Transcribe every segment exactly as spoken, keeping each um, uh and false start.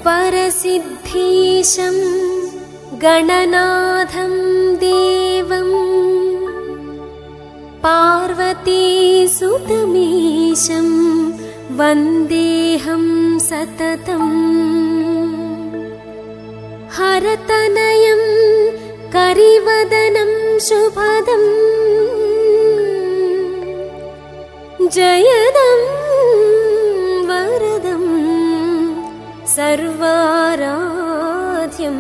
వరసిద్ధీశం గణనాథం దేవం పార్వతీసుతమీశం వందేహం సతతం హరతనయం కరివదనం శుభదం జయదం వరదం సర్వారాధ్యం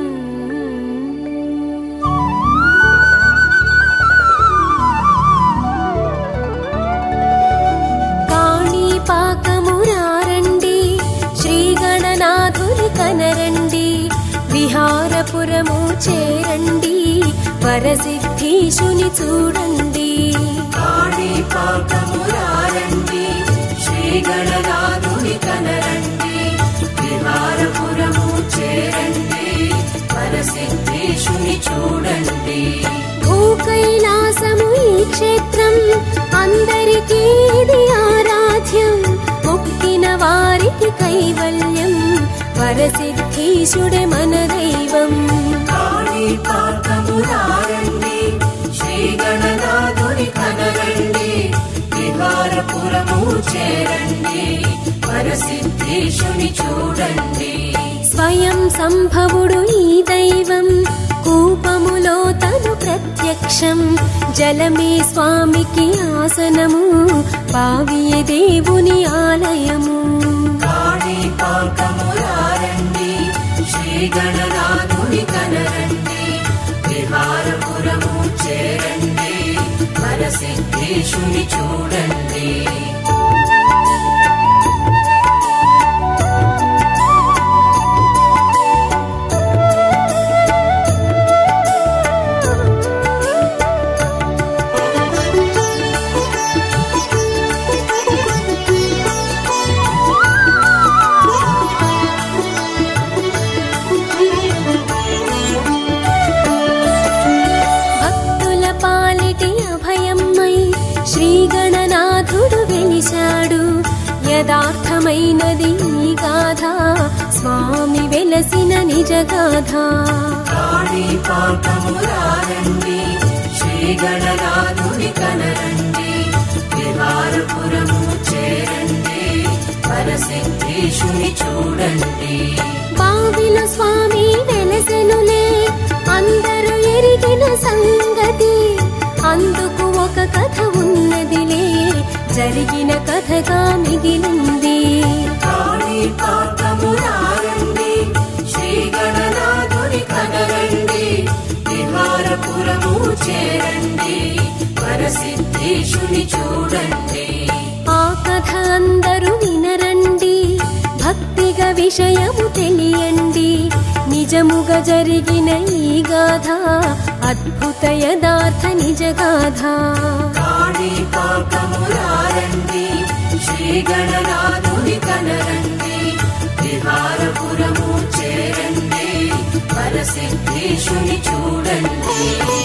కాణిపాకమురారండి శ్రీగణనాథుని కనరండి విహారపురము చేరండి వరసిద్ధీశుని చూడండి. కాణిపాకమురారండి శ్రీగణనాథుని కనరండి విహారపురము చేరండి వరసిద్ధీశుని చూడండి. భూకైలాసము ఈ క్షేత్రం అందరికీ ఇది ఆరాధ్యం మొక్కిన వారికి కైవల్యం వరసిద్ధీశుడే మన దైవం. కాణిపాకమురారండి శ్రీగణనాథుని కనరండి విహారపురము చేరండి వరసిద్ధీశుని చూడండి. స్వయం సంభవుడు ఈ దైవం కూపములో తను ప్రత్యక్షం జలమే స్వామికి ఆసనము బావియే దేవుని ఆలయము. కాణిపాకమురారండి శ్రీగణనాథుని కనరండి విహారపురము చేరండి వరసిద్ధీశుని చూడండి. శ్రీగణనాథుడు వెలిశాడు యదార్థమైనది ఈ గాథ స్వామి వెలసిన నిజ గాథ. కాణిపాకమురారండి శ్రీగణనాథుని కనరండి విహారపురము చేరండి వరసిద్ధీశుని చూడండి. బావిలో స్వామి వెలసెనులే అందరూ ఎరిగిన సంగతి అందుకు ఒక కథ ఉన్నదిలే జరిగిన కథగా మిగిలింది. కాణిపాకమురారండి శ్రీగణనాథుని కనరండి విహారపురము చేరండి వరసిద్ధీశుని చూడండి. ఆ కథ అందరూ వినరండి భక్తిగా విషయము తెలియండి నిజముగా జరిగిన ఈ గాథ అద్భుత యదార్థ నిజ గాథ. కాణిపాకమురారండి శ్రీగణనాథుని కనరండి విహారపురము చేరండి వరసిద్ధీశుని చూడండి.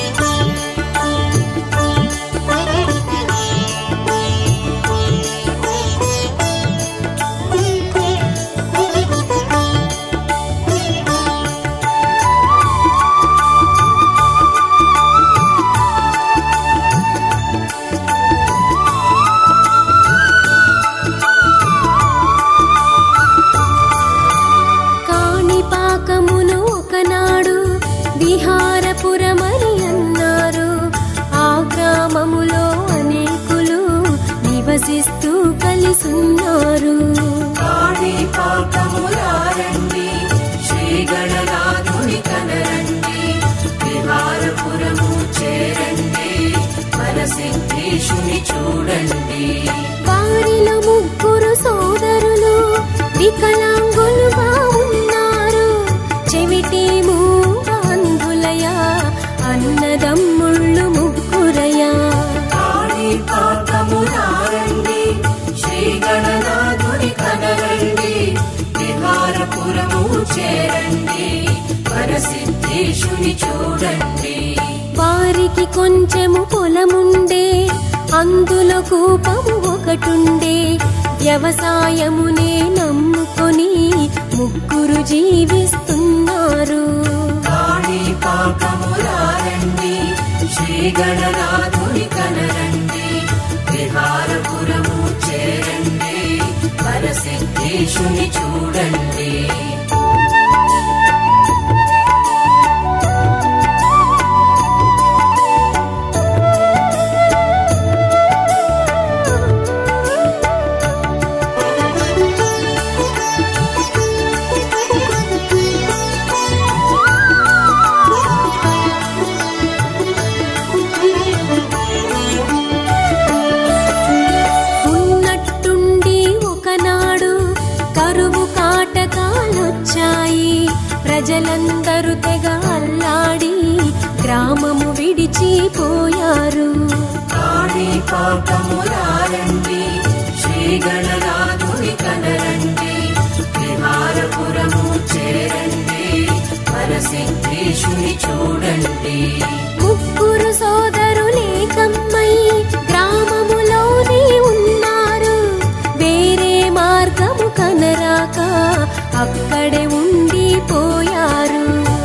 కాణిపాకమును ఒకనాడు విహారపురమని అన్నారు. ఆ గ్రామములో అనేకులు నివసిస్తూ కలిసున్నారు. కాణిపాకమురారండి శ్రీగణనాథుని కనరండి విహారపురము చేరండి వరసిద్ధీశుని చూడండి. వారిలో ముగ్గురు సోదరులు వికలాంగులుగా ఉన్నారు. చెవిటి మూగ అంధులయా అన్నదమ్ముళ్ళు ముగ్గురయా. కాణిపాకమురారండి శ్రీగణనాథుని కనరండి విహారపురము చేరండి వరసిద్ధీశుని చూడండి. వారికి కొంచెము పొలముండే అందులో కూపము ఒకటుండే వ్యవసాయమునే నమ్ముకొని ముగ్గురు జీవిస్తున్నారు. కాణిపాకములారండి, శ్రీ గణనాథుని కనరండి, విహారపురము చేరండి, వరసిద్ధేశుని చూడండి. ప్రజలందరూ తెగ అల్లాడి గ్రామము విడిచిపోయారు. కాణిపాకములారండి, శ్రీ గణనాథుని కనరండి, విహారపురము చేరండి, వరసిద్ధేశుని చూడండి. ముగ్గురు సోదరులేకమ్మై గ్రామములోనే ఉన్నారు. వేరే మార్గము కనరాక అక్కడే ఉండిపోయారు.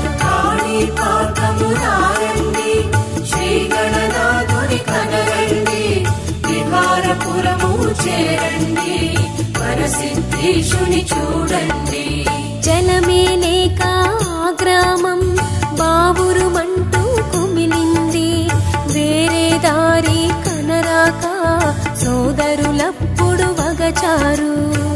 కాణిపాకములారండి, శ్రీ గణనాథుని కనరండి, విహారపురము చేరండి, వరసిద్ధేశుని చూడండి. జలమే లేక ఆ గ్రామం బావురుమంటూ కుమిలింది. వేరే దారి కనరాక సోదరులప్పుడు వగచారు.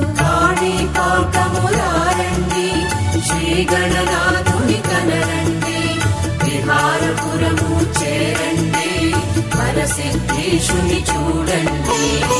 కాణిపాకములారండి, శ్రీ గణనాథుని కనరండి, విహారపురము చేరండి, వరసిద్ధేశుని చూడండి.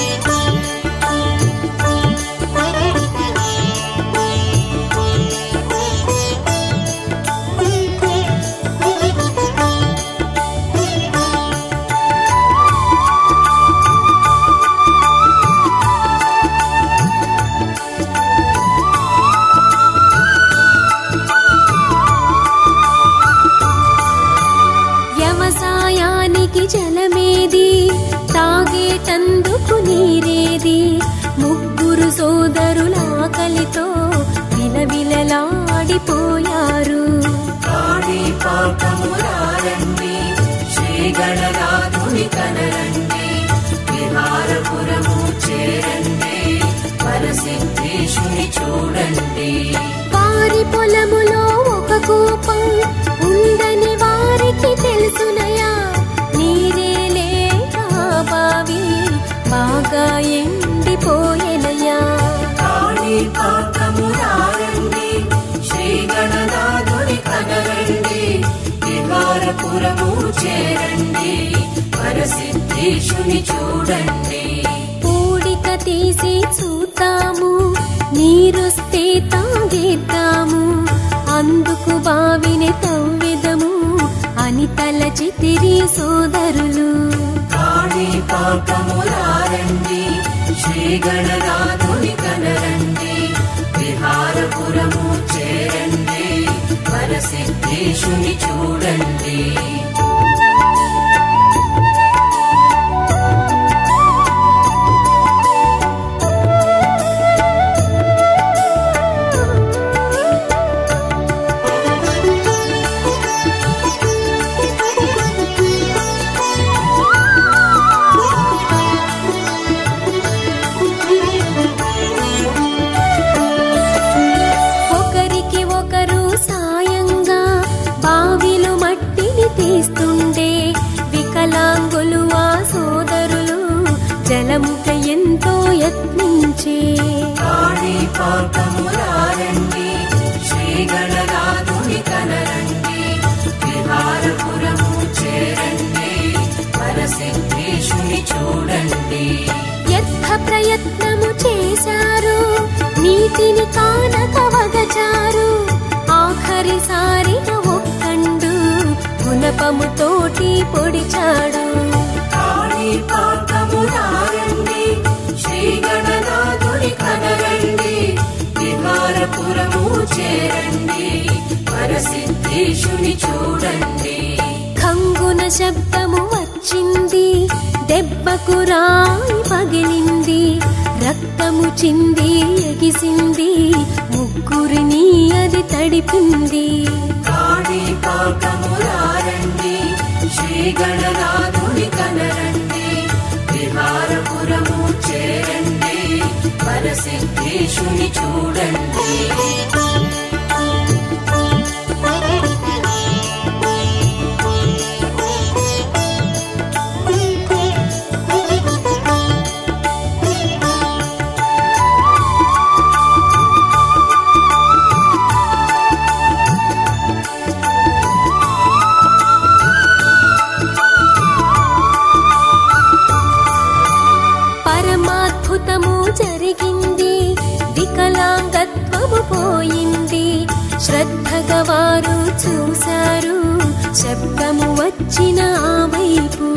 జలమేది, తాగేటందుకు నీరేది? ముగ్గురు సోదరుల ఆకలితో విలవిలలాడిపోయారు. కాణిపాకములారండి, శ్రీ గణనాథుని కనరండి, విహారపురము చేరండి, వరసిద్ధేశుని చూడండి. వారి పొలములో ఒక కూపం ఉందని వారికి తెలుసునయా. నీరే లేక బావి బాగా ఎండిపోయెనయా. కాణిపాకములారండి, శ్రీ గణనాథుని కనరండి, విహారపురము చేరండి, వరసిద్ధేశుని చూడండి. పూడిక తీసి చూద్దాము, నీరొస్తే తాగేద్దాము, అందుకు బావిని తవ్వెదము అని తలచితిరి సోదరులు. కాణిపాకములారండి, శ్రీ గణనాథుని కనరండి, విహారపురము చేరండి, వరసిద్ధేశుని చూడండి. తీస్తుండే వికలాంగులు ఆ సోదరులు జలముక ఎంతో యత్నించే. కాణిపాకములారండి, శ్రీ గణనాథుని కనరండి, విహారపురము చేరండి, వరసిద్ధేశుని చూడండి. యత్న ప్రయత్నము చేశారు, నీటిని కానక వగచారు. ఆఖరిసారిన ఒక్కండు గుణపముతోటి పొడిచాడు. కాణిపాకములారండి, శ్రీ గణనాథుని కనరండి, విహారపురము చేరండి, వరసిద్ధేశుని చూడండి. ఖంగున శబ్దము వచ్చింది, దెబ్బకు రాయి పగిలింది, రక్తము చింది ఎగిసింది, ముగ్గురు ముగ్గురిని అది తడిపింది. కాణిపాకమురారండి, శ్రీ గణనాథుని కనరండి, విహారపురము చేరండి, వరసిద్ధేశుని చూడండి. పరమాద్భుతము జరిగింది, వికలాంగత్వము పోయింది. శ్రద్ధగా వారు చూశారు, శబ్దము వచ్చిన ఆ వైపు.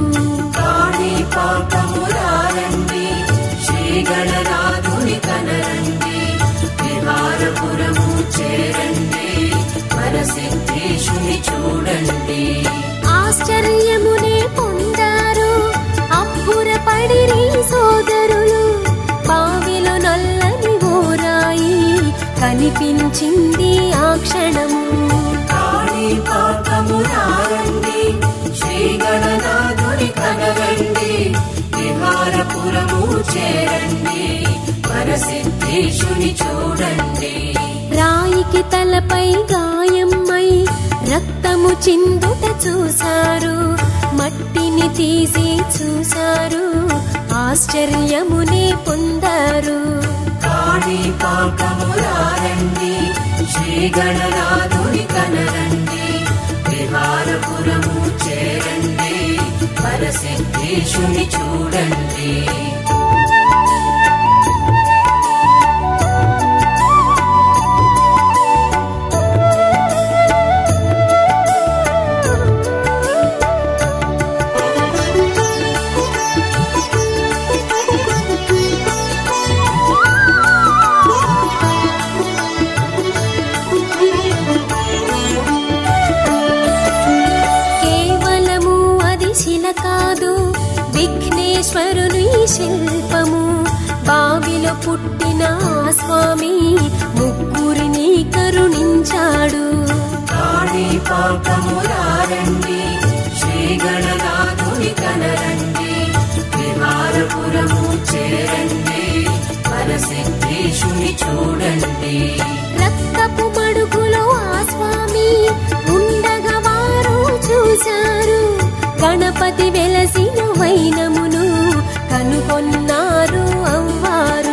కాణిపాకమురారండి, శ్రీ గణనాథుని కనరండి, విహారపురము చేరండి, వరసిద్ధేశుని చూడండి. ఆశ్చర్యమునే పొందారు, అబ్బురపడిరి సోదరులు. బావిలో నల్లని ఓరాయి కనిపించింది ఆ క్షణము. కాణిపాకమురారండి, శ్రీ గణనాథుని కనరండి, విహారపురము చేరండి, వరసిద్ధేశుని చూడండి. రాయికి తలపై గాయమై రక్తము చిందుట చూశారు, మట్టిని తీసి చూశారు, ఆశ్చర్యమునే పొందారు. కాణిపాకమురారండి, శ్రీ గణనాథుని కనరండి, విహారపురము చేరండి, వరసిద్ధేశుని చూడండి. కాదు విఘ్నేశ్వరుని శిల్పము, బావిలో పుట్టిన స్వామి ముగ్గురిని కరుణించాడు. కాణిపాకమురారండి, శ్రీ గణనాథుని కనరండి, విహారపురము చేరండి, వరసిద్ధేశుని చూడండి. రక్తపు మడుగులో ఆ స్వామి ఉండగా వారు చూశారు, గణపతి వెలసిన వైనమును కనుగొన్నారు అవ్వారు.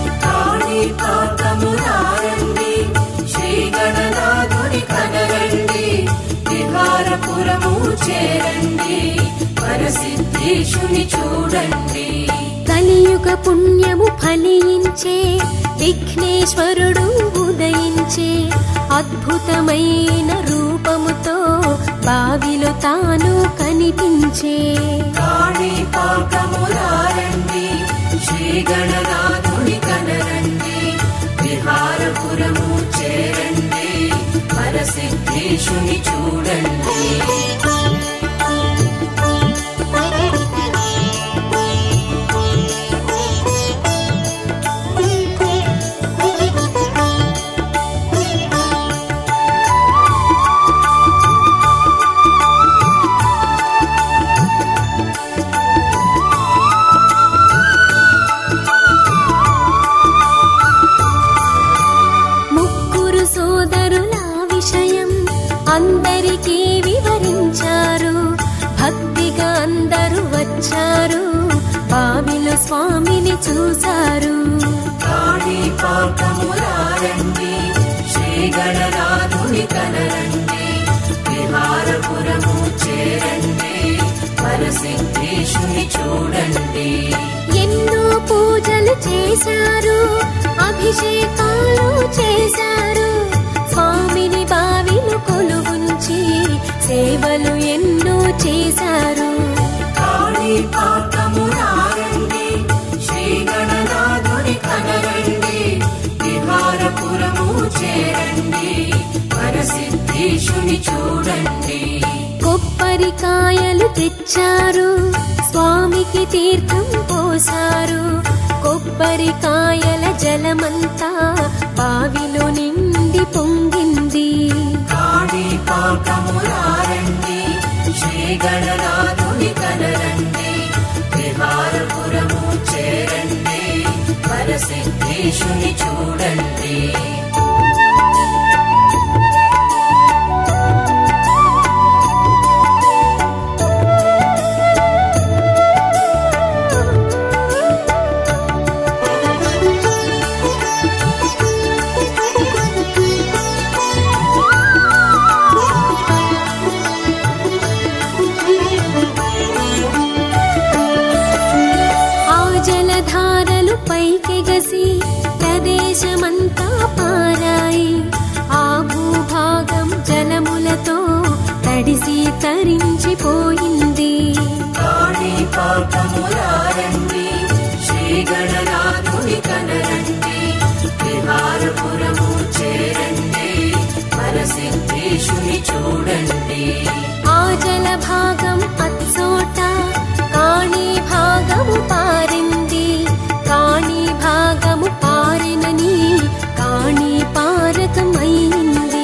కాణిపాకమురారండి, శ్రీ గణనాథుని కనరండి, విహారపురము చేరండి, వరసిద్ధేశుని చూడండి. కలియుగ పుణ్యము ఫలించే, విఘ్నేశ్వరుడు ఉదయించే, అద్భుతమైన రూపముతో బావిలో తాను కనిపించే. కాణిపాకమురారండి, శ్రీ గణనాథుని కనరండి, విహారపురము చేరండి, వరసిద్ధేశుని చూడండి. అందరికీ వివరించారు, భక్తిగా అందరూ వచ్చారు, బావిలో స్వామిని చూశారు. కాణిపాకమురారండి, శ్రీ గణనాథుని కనరండి, విహారపురము చేరండి, వరసిద్ధేశుని చూడండి. ఎన్నో పూజలు చేశారు, అభిషేకాలు చేశారు, స్వామిని బావిలో కొలువుంచి సేవలు ఎన్నో చేశారు. కాణిపాకమురారండి, శ్రీ గణనాథుని కనరండి, విహారపురము చేరండి, వరసిద్ధేశుని చూడండి. కొబ్బరికాయలు తెచ్చారు, స్వామికి తీర్థం పోసారు, కొబ్బరికాయల జలమంతా బావిలో నిండి పొంగింది. కాణిపాకములారండి శ్రీ గణనాథుని కనరండి, విహారపురము చేరండి, వరసిద్ధేశుని చూడండి. పైకెగసి ప్రదేశమంతా పారాయి. ఆ భూభాగం జలములతో తడిసి తరించిపోయింది. కాణిపాకములారండి శ్రీ గణనాథుని కనరండి, విహారపురము చేరండి, వరసిద్ధేశుని చూడండి. ఆ జల భాగం అచ్చోట కాణీ భాగము పారింది. కాణీ భాగము పారినని కాణీ పారకమైంది.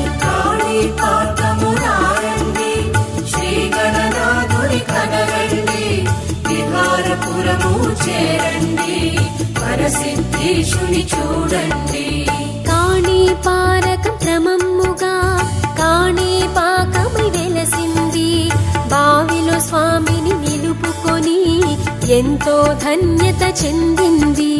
కాణిపాకములారండి శ్రీ గణనాథుని కనరండి, విహారపురము చేరండి, వరసిద్ధేశుని చూడండి. కాణీ పారక క్రమముగా కాణీ పాకమై వెలసింది. బావిలో స్వామిని నిలుపుకొని ఎంతో ధన్యత చెందింది.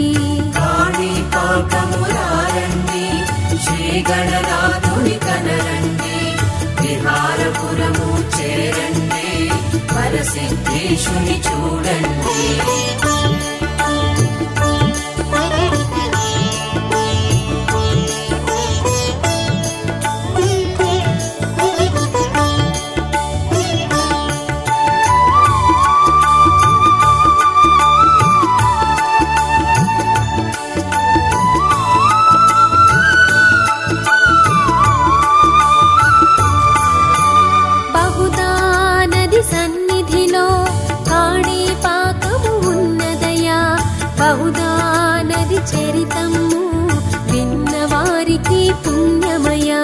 కాణిపాకములారండి శ్రీ గణనాథుని కనరండి, విహారపురము చేరండి, వరసిద్ధేశుని చూడండి. బహుదా నది చరితము విన్నవారికి పుణ్యమయా.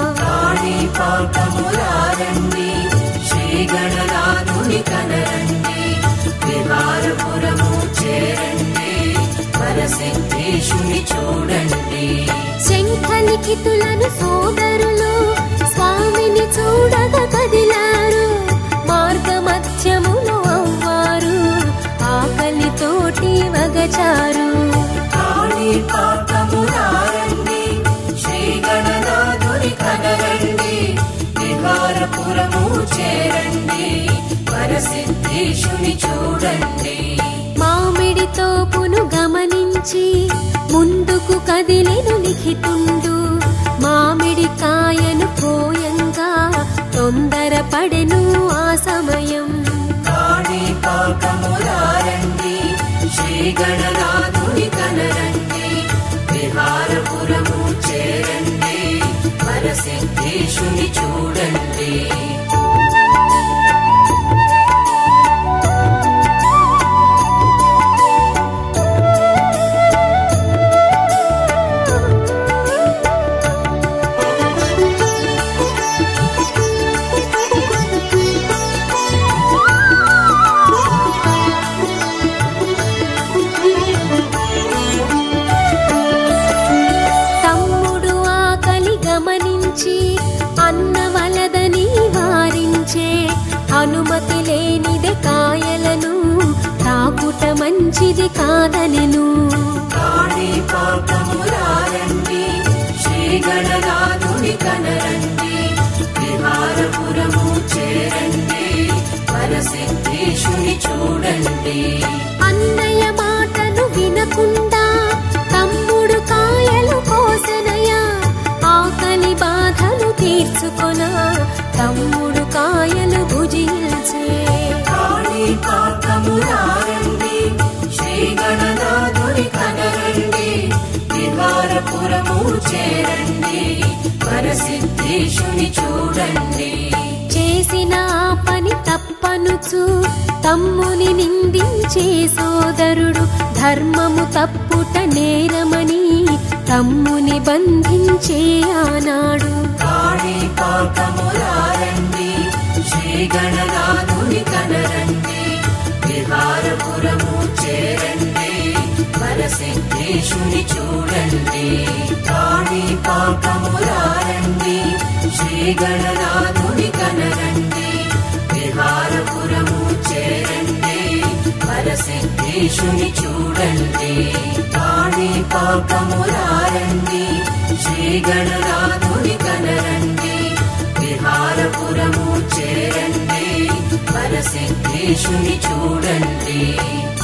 కాణిపాకములారండి శ్రీ గణనాథుని కనరండి, విహారపురము చేరండి, వరసిద్ధేశుని చూడండి. శంఖలిఖితులను సోదరులు స్వామిని చూడగా కదిలారు. మార్గ మధ్యములో అవ్వారు ఆకలితోటి వగచారు. కాణిపాకములారండి శ్రీ గణనాథుని కనరండి, విహారపురము చేరండి, వరసిద్ధేశుని చూడండి. మామిడి తోపును గమనించి ముందుకు కదిలెను లిఖితుండు. మామిడి కాయను పోయంగా తొందరపడెను ఆ సమయం. కాణిపాకములారండి శ్రీ గణనాథుని కనరండి, విహారపురము చేరండి, వరసిద్ధేశుని చూడండి. అన్నవలదని వారించే అనుమతి లేనిదే కాయలను తాకుట మంచిది కాదనెను. కాణిపాకములారండి శ్రీ గణనాథుని కనరండి, విహారపురము చేరండి, వరసిద్ధేశుని చూడండి. అన్నయ్య మాటను వినకుండా తమ్ముడు కాయలు కోసనయా. ఆకలి బాధలు తీర్చుకొన తమ్ముడు కాయలు భుజించే. కాణిపాకములారండి శ్రీ గణనాథుని కనరండి, విహారపురము చేరండి, వరసిద్ధేశుని చూడండి. చేసిన ఆ పని తప్పనుచు తమ్ముని నిందించే సోదరుడు ధర్మము తప్పుట నేరమని తమ్ముని బంధించే ఆనాడు కాణిపాకమురారండి శ్రీ గణనాథుని కనరండి విహారపురము చేరండి వరసిద్ధేశుని చూడండి కాణిపాకమురారండి శ్రీ గణనాథుని కనరండి విహారపురము చేరండి వరసిద్ధేశుని చూడండి కాణిపాకమురారండి శ్రీ గణనాథుని కనరండి విహారపురము చేరండి వరసిద్ధేశుని చూడండి.